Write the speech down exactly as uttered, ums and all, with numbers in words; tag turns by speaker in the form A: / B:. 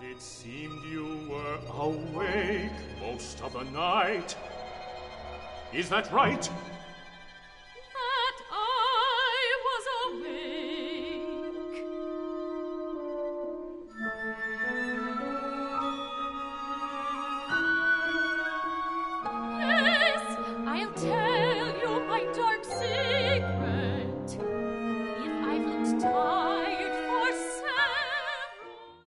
A: It seemed you were awake most of the night. Is that right?